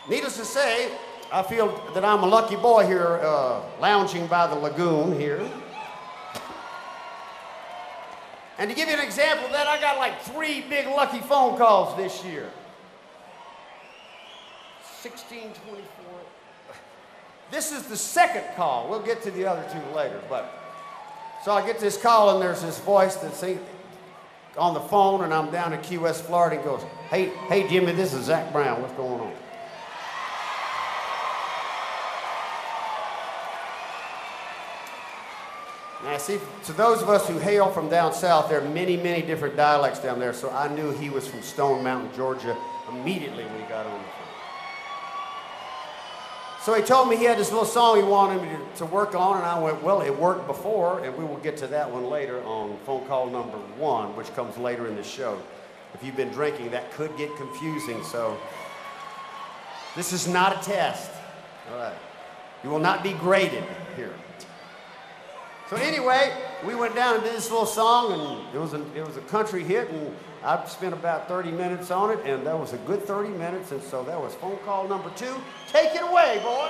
Needless to say, I feel that I'm a lucky boy here, lounging by the lagoon here. And to give you an example of that, I got like 3 big lucky phone calls this year. 1624. This is the second call. We'll get to the other 2 later, but so I get this call and there's this voice that's on the phone, and I'm down in Key West, Florida, and goes, hey Jimmy, this is Zac Brown. What's going on? Now, see, to those of us who hail from down south, there are many, many different dialects down there, so I knew he was from Stone Mountain, Georgia, immediately when he got on the phone. So he told me he had this little song he wanted me to work on, and I went, well, it worked before, and we will get to that one later on phone call number 1, which comes later in the show. If you've been drinking, that could get confusing, so this is not a test, all right? You will not be graded here. So anyway, we went down and did this little song, and it was a country hit, and I spent about 30 minutes on it, and that was a good 30 minutes, and so that was phone call number 2. Take it away, boy.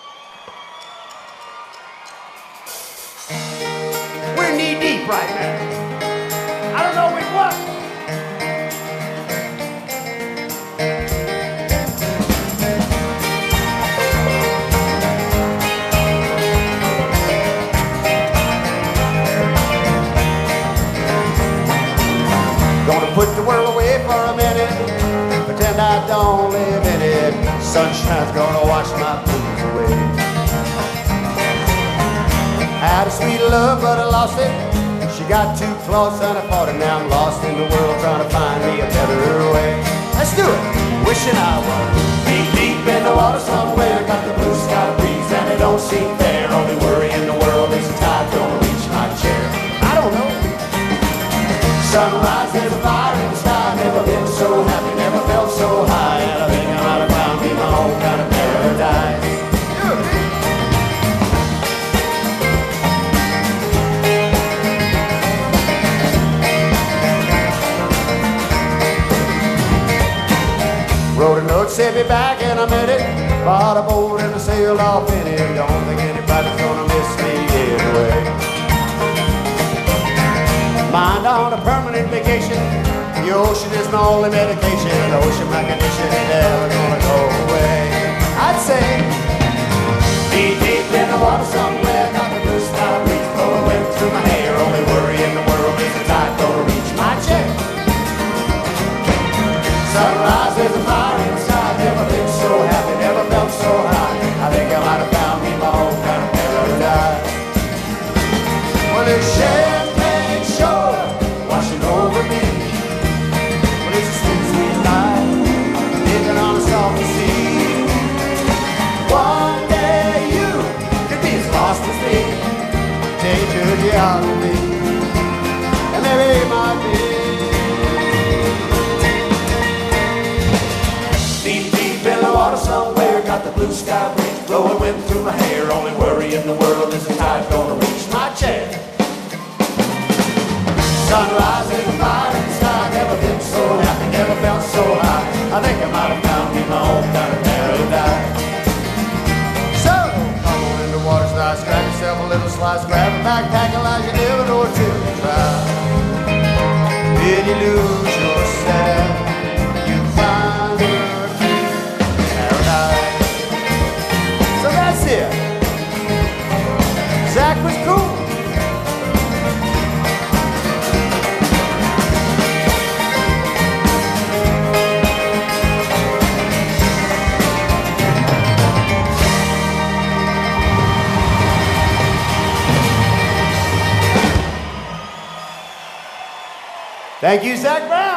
We're knee deep right now. I don't know with what. Gonna put the world away for a minute, pretend I don't live in it. Sunshine's gonna wash my blues away. Had a sweet love, but I lost it. She got too close and I fought it. Now I'm lost in the world trying to find me a better way. Let's do it. Wishing I was deep, deep in the water somewhere. Got the blue sky breeze and it don't seem fair. Only worry in the world is the tide gonna reach my chair. I don't know. Sunrise is a fire in the sky. Never been so happy, never felt so high. And I think I might have found me my own kind of paradise. Wrote a note, sent me back, and I met it. Bought a boat and I sailed off in it. Don't think anybody's gonna miss me anyway. Mind on a permanent vacation. The ocean is my only medication. The ocean, my condition, ain't ever gonna go away. I'd say, deep, deep in the water somewhere. Got the blue sky breeze blowing through my hair. Only worry in the world is the tide gonna reach my chair. Sunrise is a fire inside. Never been so happy, never felt so high. I think I might have found me my own kind of paradise. Well, it's champagne shore washing over me. Well, it's a sweet, sweet life living on a salty sea. One day you could be as lost as me. Change your geography, and maybe it might be. Deep, deep in the water somewhere. Got the blue sky breeze blowing wind through my hair. Only worry in the world is the tide gonna reach my chair. Sunrise in the fire in the sky. Never been so happy, never felt so high. I think I might have found me my own kind of paradise. So, come on in the water's nice. Grab yourself a little slice. Grab a backpack and like you never know till you try. Did you lose yourself? You find your key paradise. So that's it. Zac was cool. Thank you, Zac Brown.